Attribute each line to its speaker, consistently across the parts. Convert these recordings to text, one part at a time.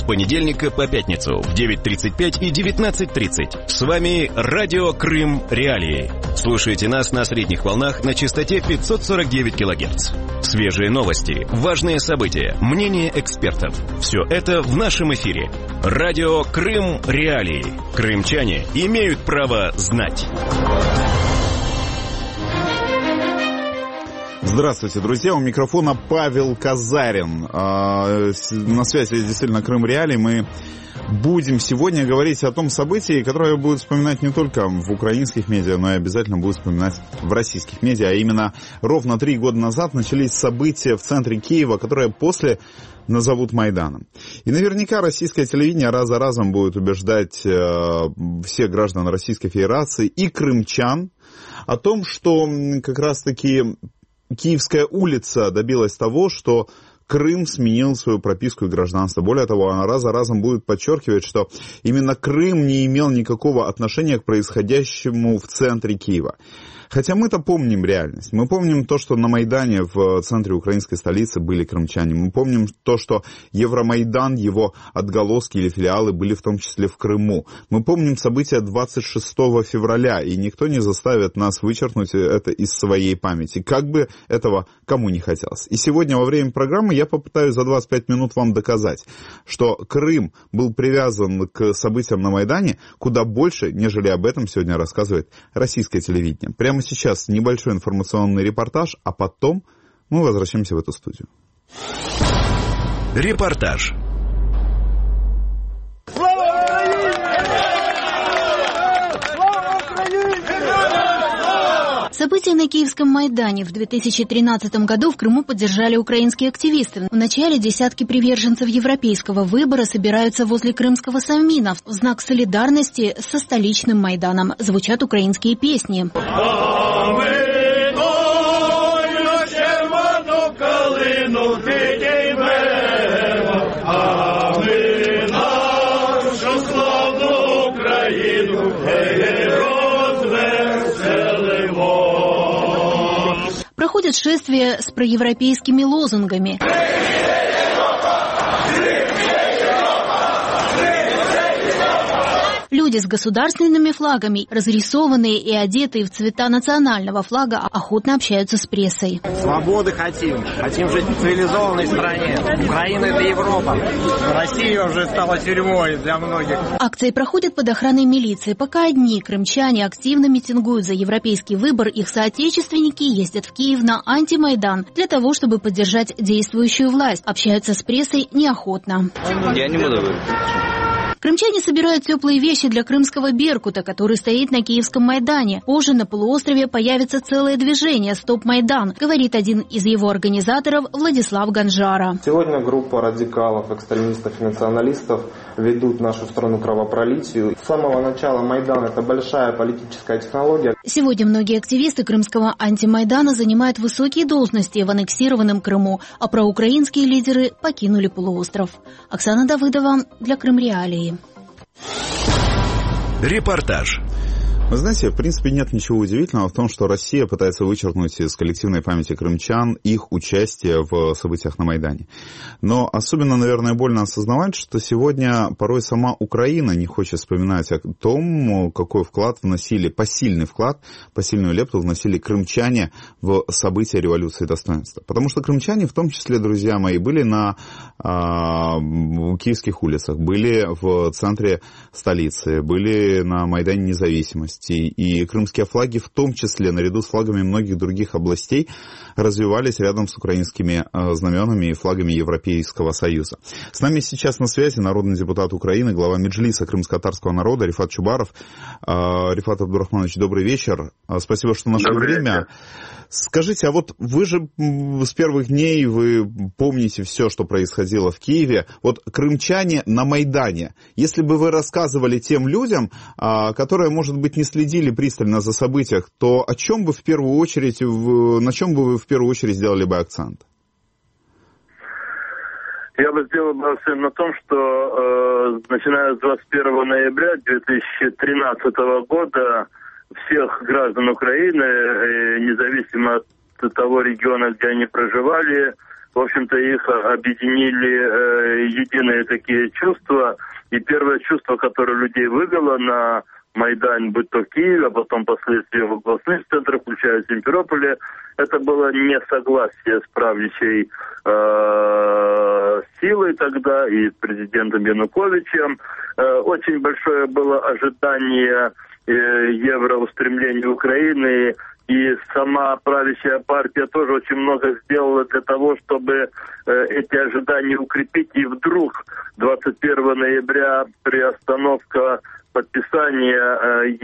Speaker 1: С понедельника по пятницу в 9:35 и 19:30. С вами Радио Крым Реалии. Слушайте нас на средних волнах на частоте 549 кГц. Свежие новости, важные события, мнения экспертов. Все это в нашем эфире. Радио Крым Реалии. Крымчане имеют право знать.
Speaker 2: Здравствуйте, друзья. У микрофона Павел Казарин. На связи действительно Крым Реалии. Мы будем сегодня говорить о том событии, которое будет вспоминать не только в украинских медиа, но и обязательно будет вспоминать в российских медиа. А именно ровно 3 года назад начались события в центре Киева, которые после назовут Майданом. И наверняка российское телевидение раз за разом будет убеждать всех граждан Российской Федерации и крымчан о том, что как раз-таки Киевская улица добилась того, что Крым сменил свою прописку и гражданство. Более того, она раз за разом будет подчеркивать, что именно Крым не имел никакого отношения к происходящему в центре Киева. Хотя мы-то помним реальность. Мы помним то, что на Майдане в центре украинской столицы были крымчане. Мы помним то, что Евромайдан, его отголоски или филиалы были в том числе в Крыму. Мы помним события 26 февраля, и никто не заставит нас вычеркнуть это из своей памяти, как бы этого кому не хотелось. И сегодня во время программы я попытаюсь за 25 минут вам доказать, что Крым был привязан к событиям на Майдане куда больше, нежели об этом сегодня рассказывает российское телевидение. Прямо сейчас небольшой информационный репортаж, а потом мы возвращаемся в эту студию.
Speaker 1: Репортаж.
Speaker 3: События на Киевском Майдане в 2013 году в Крыму поддержали украинские активисты. В начале десятки приверженцев европейского выбора собираются возле крымского Совмина в знак солидарности со столичным Майданом. Звучат украинские песни. Проходит шествие с проевропейскими лозунгами. Люди с государственными флагами, разрисованные и одетые в цвета национального флага, охотно общаются с прессой.
Speaker 4: Свободы хотим. Хотим жить в цивилизованной стране. Украина — это Европа. Россия уже стала тюрьмой для многих.
Speaker 3: Акции проходят под охраной милиции. Пока одни крымчане активно митингуют за европейский выбор, их соотечественники ездят в Киев на антимайдан для того, чтобы поддержать действующую власть. Общаются с прессой неохотно.
Speaker 5: Я не буду говорить.
Speaker 3: Крымчане собирают теплые вещи для крымского Беркута, который стоит на Киевском Майдане. Позже на полуострове появится целое движение «Стоп Майдан», говорит один из его организаторов Владислав Ганжара.
Speaker 6: Сегодня группа радикалов, экстремистов и националистов ведут нашу страну к кровопролитию. С самого начала Майдан – это большая политическая технология.
Speaker 3: Сегодня многие активисты крымского антимайдана занимают высокие должности в аннексированном Крыму, а проукраинские лидеры покинули полуостров. Оксана Давыдова для Крым Реалии.
Speaker 1: Репортаж.
Speaker 2: Вы знаете, в принципе, нет ничего удивительного в том, что Россия пытается вычеркнуть из коллективной памяти крымчан их участие в событиях на Майдане. Но особенно, наверное, больно осознавать, что сегодня порой сама Украина не хочет вспоминать о том, какой вклад вносили, посильный вклад, посильную лепту вносили крымчане в события революции достоинства. Потому что крымчане, в том числе, друзья мои, были на киевских улицах, были в центре столицы, были на Майдане Независимости. И крымские флаги, в том числе, наряду с флагами многих других областей, развивались рядом с украинскими знаменами и флагами Европейского Союза. С нами сейчас на связи народный депутат Украины, глава Меджлиса крымско-татарского народа Рифат Чубаров. Рифат Абдурахманович, добрый вечер. Спасибо, что нашли время. Скажите, а вот вы же с первых дней, вы помните все, что происходило в Киеве. Вот крымчане на Майдане, если бы вы рассказывали тем людям, которые, может быть, не следили пристально за событиях, то о чем бы в первую очередь, на чем бы вы в первую очередь сделали бы акцент?
Speaker 7: Я бы сделал бы акцент на том, что начиная с 21 ноября 2013 года всех граждан Украины, независимо от того региона, где они проживали, в общем-то, их объединили единые такие чувства. И первое чувство, которое людей вывело на Майдан, будь то в Киеве, а потом впоследствии в областных центрах, включая Симферополе, это было несогласие с правящей силой тогда и с президентом Януковичем. Очень большое было ожидание евроустремления Украины, и сама правящая партия тоже очень много сделала для того, чтобы эти ожидания укрепить. И вдруг 21 ноября приостановка подписания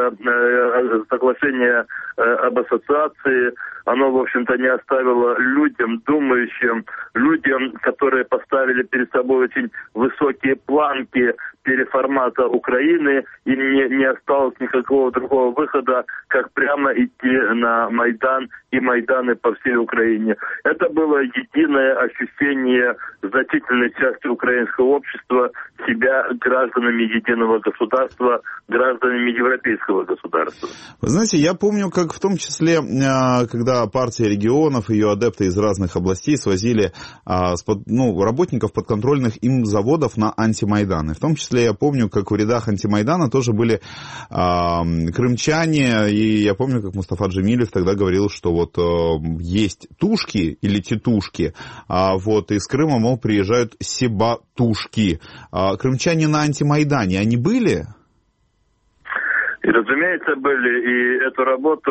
Speaker 7: соглашения об ассоциации, оно, в общем-то, не оставило людям, думающим, людям, которые поставили перед собой очень высокие планки переформата Украины, им не осталось никакого другого выхода, как прямо идти на Майдан и Майданы по всей Украине. Это было единое ощущение значительной части украинского общества себя гражданами единого государства, гражданами европейского государства.
Speaker 2: Вы знаете, я помню, как в том числе, когда партия регионов, ее адепты из разных областей свозили работников подконтрольных им заводов на антимайданы. В том числе я помню, как в рядах антимайдана тоже были крымчане, и я помню, как Мустафа Джемилев тогда говорил, что вот есть тушки или тетушки, а вот из Крыма, мол, приезжают себатушки. Крымчане на антимайдане, они были?
Speaker 7: И, разумеется, были. И эту работу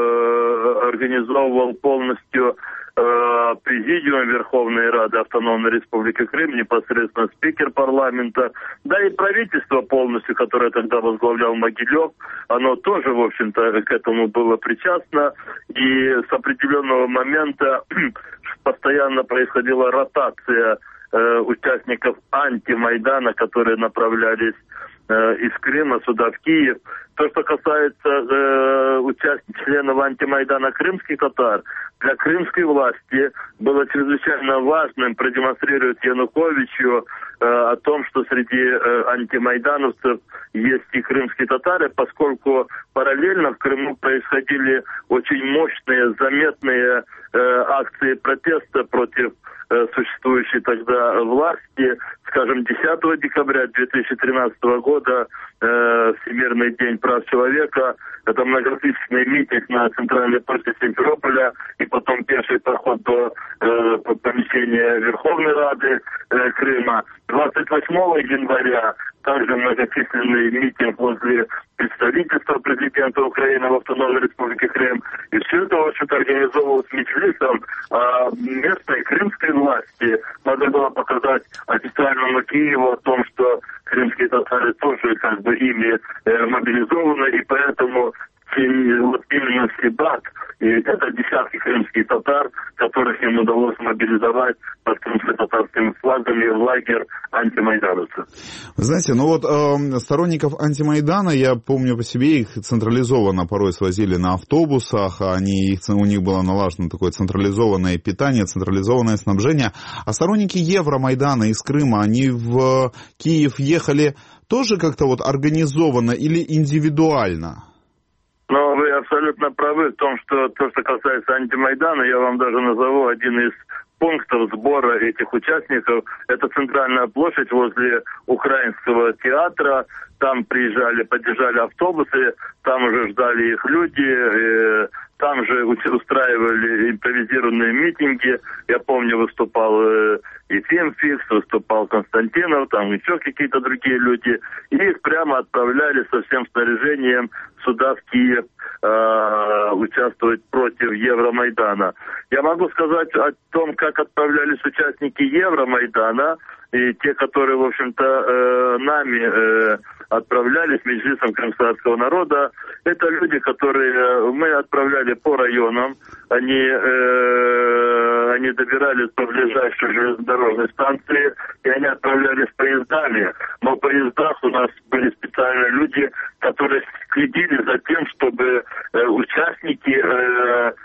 Speaker 7: организовывал полностью Президиум Верховной Рады Автономной Республики Крым, непосредственно спикер парламента, да и правительство полностью, которое тогда возглавлял Могилев, оно тоже, в общем-то, к этому было причастно. И с определенного момента постоянно происходила ротация участников антимайдана, которые направлялись из Крыма сюда, в Киев. То, что касается членов антимайдана крымских татар, для крымской власти было чрезвычайно важным продемонстрировать Януковичу о том, что среди антимайдановцев есть и крымские татары, поскольку параллельно в Крыму происходили очень мощные, заметные акции протеста против существующей тогда власти. Скажем, 10 декабря 2013 года, Всемирный день прав человека, это многотысячный митинг на центральной площади Симферополя и потом пеший проход до помещения Верховной Рады Крыма. 28 января также многочисленный митинг возле представительства президента Украины в Автономной Республике Крым. И все это, в общем-то, организовывалось меджлисом местной крымской власти. Надо было показать официальному Киеву о том, что крымские татары тоже как бы ими мобилизованы, и поэтому вот именно Себат, и это десятки крымских татар, которых им удалось мобилизовать под крымско-татарскими флагами в лагерь антимайдановцев.
Speaker 2: Вы знаете, сторонников антимайдана, я помню по себе, их централизованно порой свозили на автобусах, у них было налажено такое централизованное питание, централизованное снабжение. А сторонники Евромайдана из Крыма, они в Киев ехали тоже как-то вот организованно или индивидуально?
Speaker 7: Но вы абсолютно правы в том, что то, что касается антимайдана, я вам даже назову один из пунктов сбора этих участников. Это центральная площадь возле Украинского театра. Там подъезжали автобусы, там уже ждали их люди, там же устраивали импровизированные митинги. Я помню, выступал Ефим Фикс, выступал Константинов, там еще какие-то другие люди. И их прямо отправляли со всем снаряжением сюда, в Киев, участвовать против Евромайдана. Я могу сказать о том, как отправлялись участники Евромайдана, и те, которые, в общем-то, нами отправлялись, Меджлисом крымского народа, это люди, которые мы отправляли по районам, они добирались до ближайшей железнодорожной станции, и они отправлялись поездами. Но в поездах у нас были специальные люди, которые следили за тем, чтобы участники,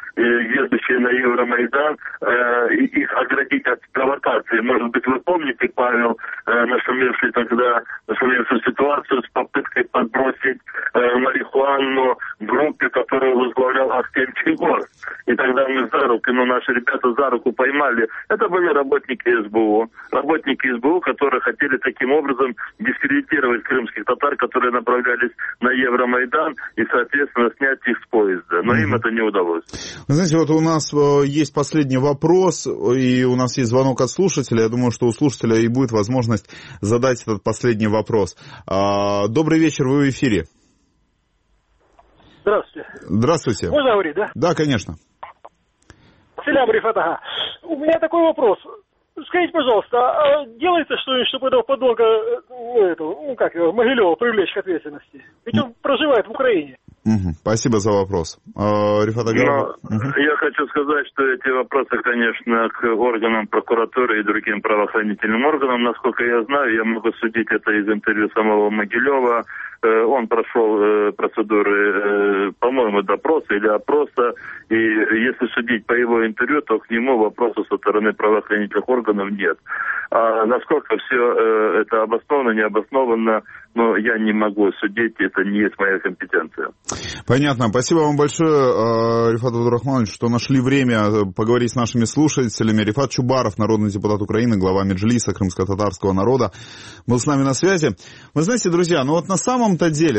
Speaker 7: едущие на Евромайдан, их оградить от провокации. Может быть, вы помните, Павел, нашумевшую ситуацию с попыткой подбросить марихуану группе, которую возглавлял Ахтем Чигор. И тогда мы наши ребята за руку поймали. Это были работники СБУ, которые хотели таким образом дискредитировать крымских татар, которые направлялись на Евромайдан, и, соответственно, снять их с поезда. Но им это не удалось.
Speaker 2: Вы знаете, вот у нас есть последний вопрос, и у нас есть звонок от слушателя. Я думаю, что у слушателя и будет возможность задать этот последний вопрос. Добрый вечер, вы в эфире.
Speaker 5: Здравствуйте.
Speaker 2: Здравствуйте.
Speaker 5: Можно говорить, да?
Speaker 2: Да, конечно.
Speaker 5: Селям Рифатага. У меня такой вопрос. Скажите, пожалуйста, а делается что-нибудь, чтобы этого подонка, Могилева привлечь к ответственности? Ведь он проживает в Украине.
Speaker 2: Спасибо за вопрос. Рифат Агаров.
Speaker 7: Я хочу сказать, что эти вопросы, конечно, к органам прокуратуры и другим правоохранительным органам. Насколько я знаю, я могу судить это из интервью самого Могилева. Он прошел процедуры, по-моему, допроса или опроса. И если судить по его интервью, то к нему вопросов со стороны правоохранительных органов нет. А насколько все это обосновано, не обосновано, я не могу судить, это не есть моя компетенция.
Speaker 2: Понятно. Спасибо вам большое, Рифат Абдурахманович, что нашли время поговорить с нашими слушателями. Рифат Чубаров, народный депутат Украины, глава Меджлиса крымско-татарского народа, был с нами на связи. Вы знаете, друзья, на самом-то деле,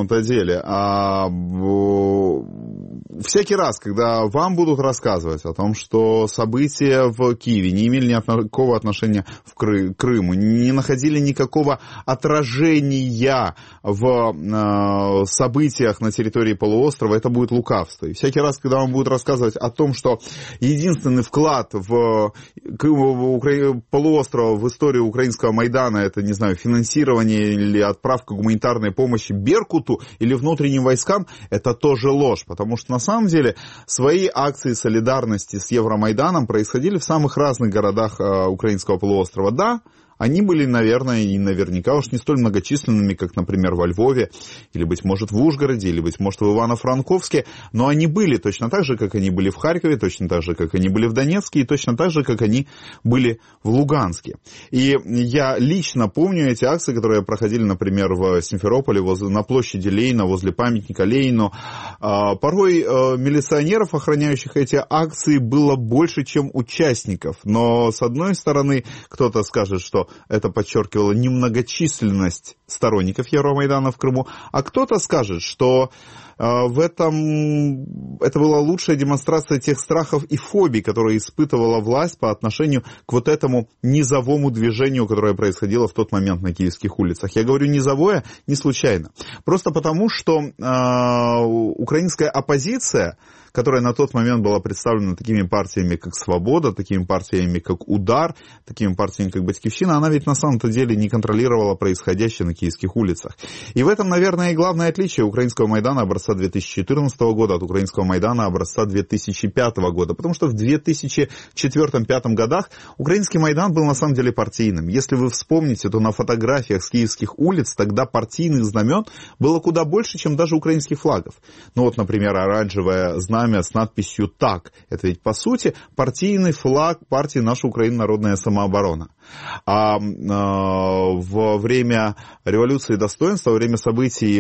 Speaker 2: всякий раз, когда вам будут рассказывать о том, что события в Киеве не имели никакого отношения к Крыму, не находили никакого отражения в событиях на территории полуострова, это будет лукавство. И всякий раз, когда вам будут рассказывать о том, что единственный вклад в полуострова в историю украинского Майдана, это, не знаю, финансирование или отправка гуманитарной помощи Беркуту или внутренним войскам, это тоже ложь, потому что на самом деле свои акции солидарности с Евромайданом происходили в самых разных городах украинского полуострова. Да, они были, наверное, и наверняка уж не столь многочисленными, как, например, во Львове, или, быть может, в Ужгороде, или, быть может, в Ивано-Франковске, но они были точно так же, как они были в Харькове, точно так же, как они были в Донецке, и точно так же, как они были в Луганске. И я лично помню эти акции, которые проходили, например, в Симферополе, на площади Ленина, возле памятника Ленину. Порой милиционеров, охраняющих эти акции, было больше, чем участников. Но, с одной стороны, кто-то скажет, что это подчеркивало немногочисленность сторонников Евромайдана в Крыму, а кто-то скажет, что это была лучшая демонстрация тех страхов и фобий, которые испытывала власть по отношению к вот этому низовому движению, которое происходило в тот момент на киевских улицах. Я говорю низовое не случайно. Просто потому, что украинская оппозиция, которая на тот момент была представлена такими партиями, как «Свобода», такими партиями, как «Удар», такими партиями, как «Батькивщина», она ведь на самом-то деле не контролировала происходящее на киевских улицах. И в этом, наверное, и главное отличие украинского Майдана образца 2014 года от украинского Майдана образца 2005 года. Потому что в 2004-2005 годах украинский Майдан был на самом деле партийным. Если вы вспомните, то на фотографиях с киевских улиц тогда партийных знамен было куда больше, чем даже украинских флагов. Например, оранжевое знамя с надписью «Так». Это ведь, по сути, партийный флаг партии «Наша Украина. Народная самооборона». А во время революции достоинства, во время событий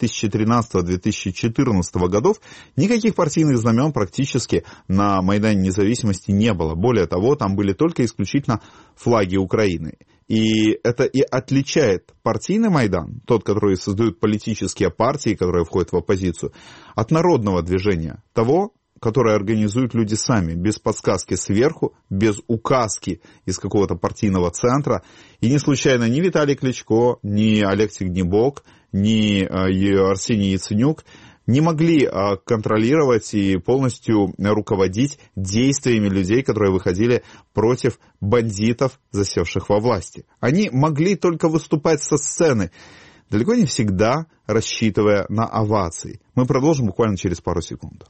Speaker 2: 2013-2014 годов никаких партийных знамен практически на Майдане Независимости не было. Более того, там были только исключительно флаги Украины. И это и отличает партийный Майдан, тот, который создают политические партии, которые входят в оппозицию, от народного движения, того, которое организуют люди сами, без подсказки сверху, без указки из какого-то партийного центра. И не случайно ни Виталий Кличко, ни Олег Тягнебок, ни Арсений Яценюк не могли контролировать и полностью руководить действиями людей, которые выходили против бандитов, засевших во власти. Они могли только выступать со сцены, далеко не всегда рассчитывая на овации. Мы продолжим буквально через пару секунд.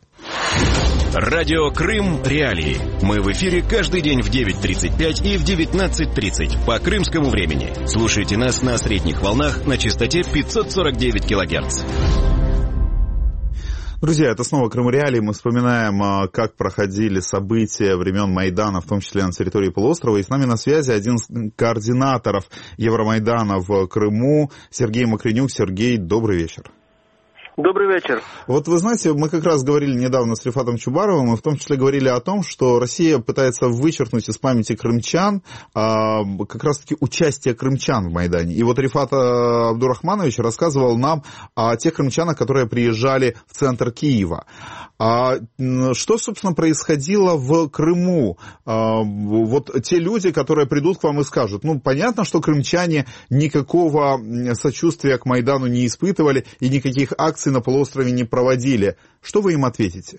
Speaker 1: Радио Крым Реалии. Мы в эфире каждый день в 9:35 и в 19:30 по крымскому времени. Слушайте нас на средних волнах на частоте 549 кГц.
Speaker 2: Друзья, это снова Крым Реалии. Мы вспоминаем, как проходили события времен Майдана, в том числе на территории полуострова. И с нами на связи один из координаторов Евромайдана в Крыму, Сергей Мокренюк. Сергей, добрый вечер.
Speaker 8: Добрый вечер.
Speaker 2: Вот вы знаете, мы как раз говорили недавно с Рифатом Чубаровым, и в том числе говорили о том, что Россия пытается вычеркнуть из памяти крымчан как раз-таки участие крымчан в Майдане. И вот Рифат Абдурахманович рассказывал нам о тех крымчанах, которые приезжали в центр Киева. Что, собственно, происходило в Крыму? Вот те люди, которые придут к вам и скажут, ну, понятно, что крымчане никакого сочувствия к Майдану не испытывали и никаких акций на полуострові не проводили. Що ви їм відповідаєте?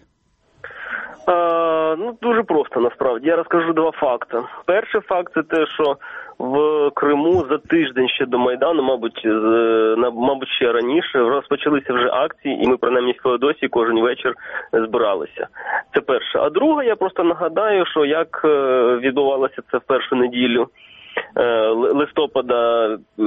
Speaker 8: Дуже просто, насправді. Я розкажу два факти. Перший факт – це те, що в Криму за тиждень ще до Майдану, мабуть, ще раніше, розпочалися вже акції, і ми, принаймні, в Феодосії кожен вечір збиралися. Це перше. А друге, я просто нагадаю, що як відбувалося це в першу неділю листопада,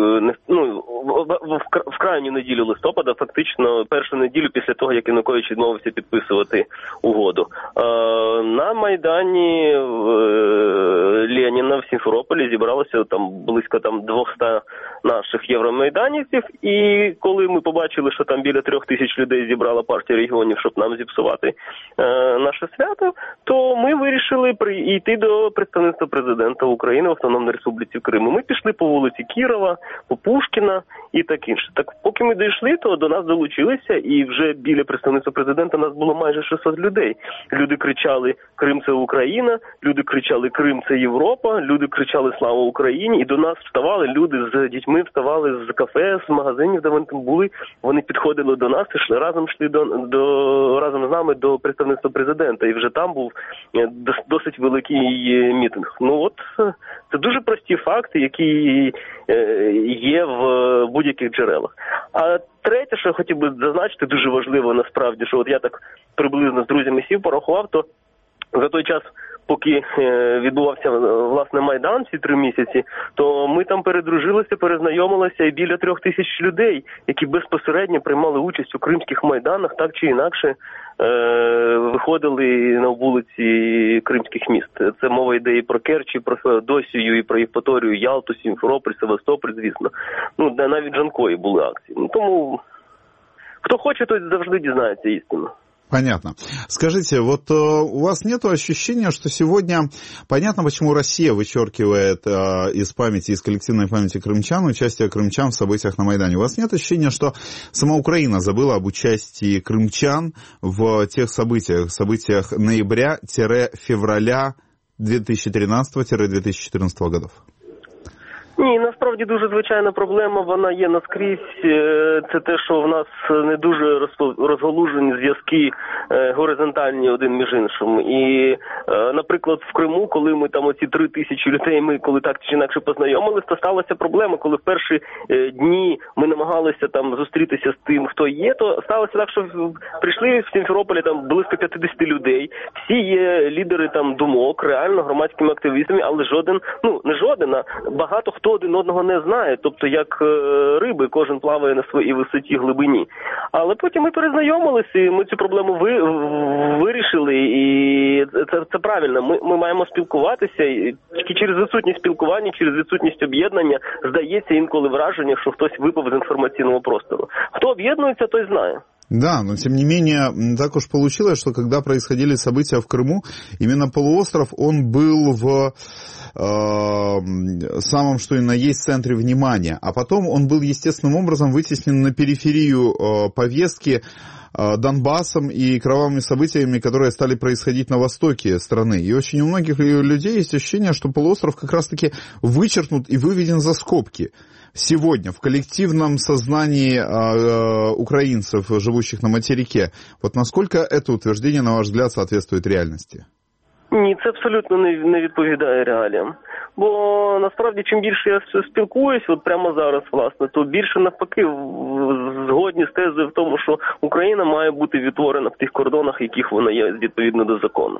Speaker 8: в крайню неділю листопада, фактично першу неділю після того, як Янукович відмовився підписувати угоду. На Майдані Леніна в Сімферополі зібралося близько 200 наших євромайданівців, і коли ми побачили, що там біля 3000 людей зібрала партія регіонів, щоб нам зіпсувати наше свято, то ми вирішили йти до представництва президента України в Автономній Республіці Крим. Ми пішли по вулиці Кірова, по Пушкіна і так інше. Так поки ми дійшли, то до нас долучилися, і вже біля представництва президента нас було майже 600 людей. Люди кричали «Крим – це Україна», люди кричали «Крим – це Європа», люди кричали «Слава Україні», і до нас вставали люди з дітьми, вставали з кафе, з магазинів, де вони там були, вони підходили до нас і йшли разом з нами до представництва президента, і вже там був досить великий мітинг. Ну от, це дуже прості факти, які є в будь-яких джерелах. А третє, що я хотів би зазначити, дуже важливо насправді, що от я так приблизно з друзями сів, порахував, то за той час, поки відбувався, власне, Майдан ці 3 місяці, то ми там передружилися, перезнайомилися і біля 3000 людей, які безпосередньо приймали участь у кримських майданах, так чи інакше виходили на вулиці кримських міст. Це мова йде і про Керчь, і про Феодосію, і про Євпаторію, Ялту, Сімферополь, Севастополь, звісно. Ну, навіть Джанкої були акції. Тому, хто хоче, той завжди дізнається істину.
Speaker 2: Понятно. Скажите, вот у вас нет ощущения, что сегодня, понятно, почему Россия вычеркивает из памяти, из коллективной памяти крымчан, участие крымчан в событиях на Майдане. У вас нет ощущения, что сама Украина забыла об участии крымчан в тех событиях ноября-февраля 2013-2014 годов?
Speaker 8: Ні, насправді дуже звичайна проблема, вона є наскрізь. Це те, що в нас не дуже розгалужені зв'язки горизонтальні один між іншим. І, наприклад, в Криму, коли ми там оці 3000 людей, ми коли так чи інакше познайомилися, то сталася проблема, коли в перші дні ми намагалися там зустрітися з тим, хто є, то сталося так, що прийшли в Сімферополі там близько 50 людей, всі є лідери там думок, реально громадськими активістами, але а багато хто один одного не знає, тобто як риби, кожен плаває на своїй висоті, глибині. Але потім ми перезнайомилися, і ми цю проблему вирішили, і це правильно. Ми маємо спілкуватися, і тільки через відсутність спілкування, через відсутність об'єднання здається інколи враження, що хтось випав з інформаційного простору. Хто об'єднується, той знає.
Speaker 2: Да, но тем не менее, так уж получилось, что когда происходили события в Крыму, именно полуостров, он был в самом, что ни на есть, центре внимания. А потом он был естественным образом вытеснен на периферию повестки Донбассом и кровавыми событиями, которые стали происходить на востоке страны. И очень у многих людей есть ощущение, что полуостров как раз-таки вычеркнут и выведен за скобки. Сегодня в коллективном сознании украинцев, живущих на материке. Вот насколько это утверждение, на ваш взгляд, соответствует реальности?
Speaker 8: Ні, це абсолютно не відповідає реаліям. Бо насправді, чим більше я спілкуюсь, от прямо зараз, власне, то більше навпаки згодні з тезою в тому, що Україна має бути відтворена в тих кордонах, яких вона є відповідно до закону.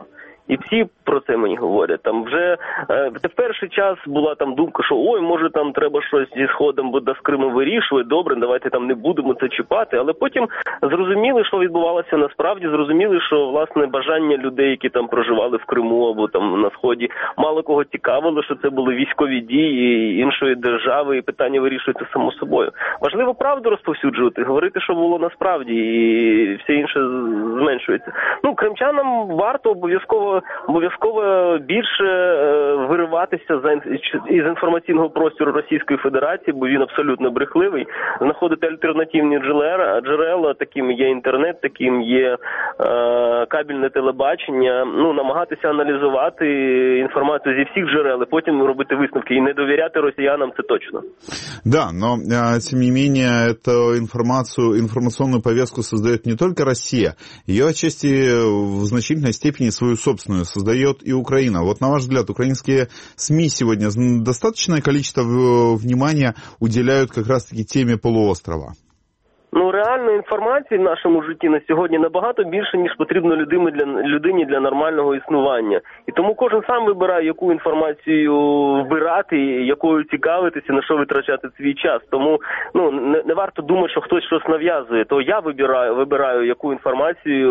Speaker 8: І всі про це мені говорять. Там вже в перший час була там думка, що ой, може там треба щось зі Сходом, бо з Кримом вирішує, добре, давайте там не будемо це чіпати. Але потім зрозуміли, що відбувалося насправді, зрозуміли, що власне бажання людей, які там проживали в Криму або там на Сході, мало кого цікавило, що це були військові дії іншої держави, і питання вирішується само собою. Важливо правду розповсюджувати, говорити, що було насправді, і все інше зменшується. Ну, кримчанам варто обов'язково більше вириватися із інформаційного простору Російської Федерації, бо він абсолютно брехливий, знаходити альтернативні джерела, таким є інтернет, таким є кабельне телебачення, ну, намагатися аналізувати інформацію зі всіх джерел, і потім робити висновки, і не довіряти росіянам, це точно.
Speaker 2: Да, но тем не менее эту информационную повестку создает не только Россия, ее отчасти в значительной степени свою собственную создает и Украина. Вот на ваш взгляд, украинские СМИ сегодня достаточное количество внимания уделяют как раз-таки теме полуострова?
Speaker 8: Ну, реальної інформації в нашому житті на сьогодні набагато більше, ніж потрібно людині для нормального існування. І тому кожен сам вибирає, яку інформацію вбирати, якою цікавитися, на що витрачати свій час. Тому ну, не варто думати, що хтось щось нав'язує. То я вибираю, яку інформацію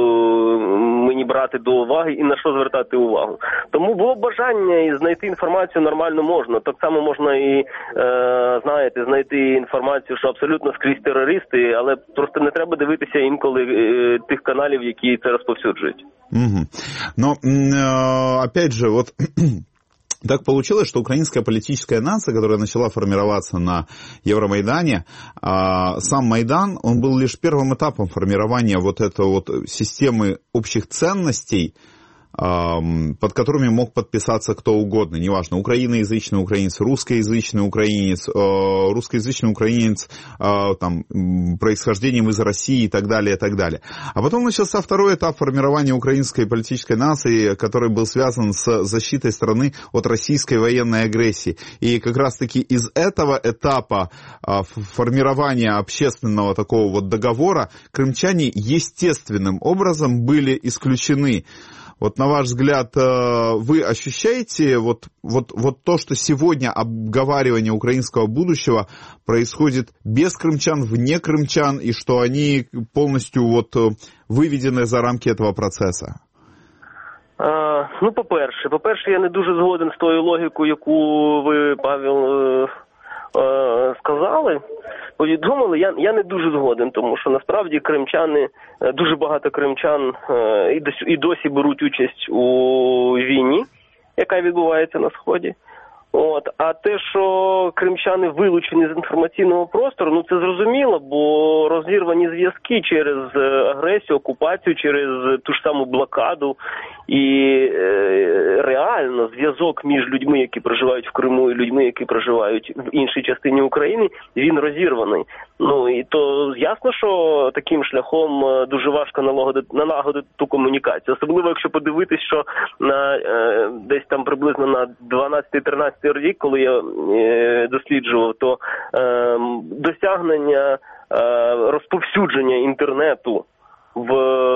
Speaker 8: мені брати до уваги і на що звертати увагу. Тому було бажання і знайти інформацію нормально можна. Так само можна і, знайти інформацію, що абсолютно скрізь терористи, але просто не треба дивитися інколи тих каналів, які це розповсюджують.
Speaker 2: Угу. Но, опять же, вот так получилось, что украинская политическая нация, которая начала формироваться на Евромайдане, сам Майдан, он был лишь первым этапом формирования вот этой вот системы общих ценностей, под которыми мог подписаться кто угодно, неважно, украиноязычный украинец, русскоязычный украинец там, происхождением из России и так далее, и так далее. А потом начался второй этап формирования украинской политической нации, который был связан с защитой страны от российской военной агрессии. И как раз-таки из этого этапа формирования общественного такого вот договора крымчане естественным образом были исключены. Вот на ваш взгляд, вы ощущаете вот то, что сегодня обговаривание украинского будущего происходит без крымчан, вне крымчан, и что они полностью вот выведены за рамки этого процесса?
Speaker 8: Ну, по-перше, я не дуже згоден з тою логікою, яку ви, Павел, сказали, повідомили, я не дуже згоден, тому що насправді кримчани, дуже багато кримчан і досі беруть участь у війні, яка відбувається на Сході. А те, що кримчани вилучені з інформаційного простору, ну це зрозуміло, бо розірвані зв'язки через агресію, окупацію, через ту ж саму блокаду. І реально зв'язок між людьми, які проживають в Криму, і людьми, які проживають в іншій частині України, він розірваний. Ну і то ясно, що таким шляхом дуже важко налагодити ту комунікацію. Особливо, якщо подивитись, що десь там приблизно на 12-13 рік, коли я досліджував, то досягнення розповсюдження інтернету в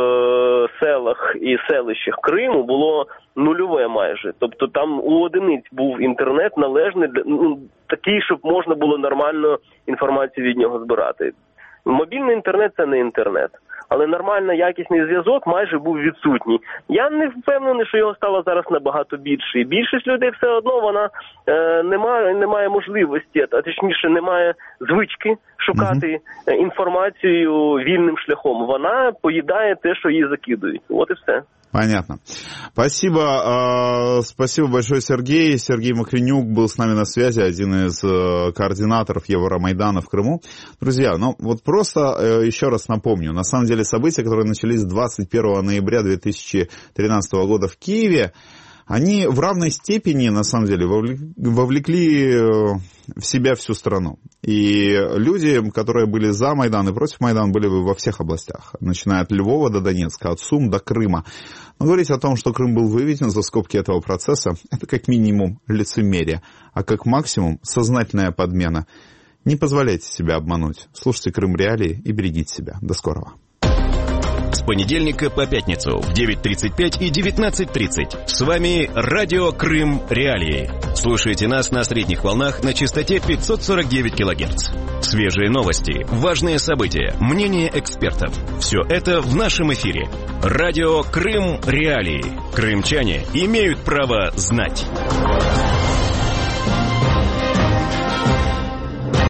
Speaker 8: селах і селищах Криму було нульове майже. Тобто там у одиниць був інтернет належний, такий, щоб можна було нормально інформацію від нього збирати. Мобільний інтернет – це не інтернет. Але нормально якісний зв'язок майже був відсутній. Я не впевнений, що його стало зараз набагато більше. І більшість людей все одно вона не має можливості, а точніше не має звички шукати інформацію вільним шляхом. Вона поїдає те, що їй закидують. От і все.
Speaker 2: Понятно. Спасибо. Спасибо большое, Сергей. Сергей Махренюк был с нами на связи, один из координаторов Евромайдана в Крыму. Друзья, ну вот просто еще раз напомню, на самом деле события, которые начались 21 ноября 2013 года в Киеве, они в равной степени, на самом деле, вовлекли в себя всю страну. И люди, которые были за Майдан и против Майдана, были во всех областях, начиная от Львова до Донецка, от Сум до Крыма. Но говорить о том, что Крым был выведен за скобки этого процесса, это как минимум лицемерие, а как максимум сознательная подмена. Не позволяйте себя обмануть. Слушайте Крым Реалии и берегите себя. До скорого.
Speaker 1: С понедельника по пятницу в 9:35 и 19:30. С вами Радио Крым Реалии. Слушайте нас на средних волнах на частоте 549 кГц. Свежие новости, важные события, мнения экспертов. Все это в нашем эфире. Радио Крым Реалии. Крымчане имеют право знать.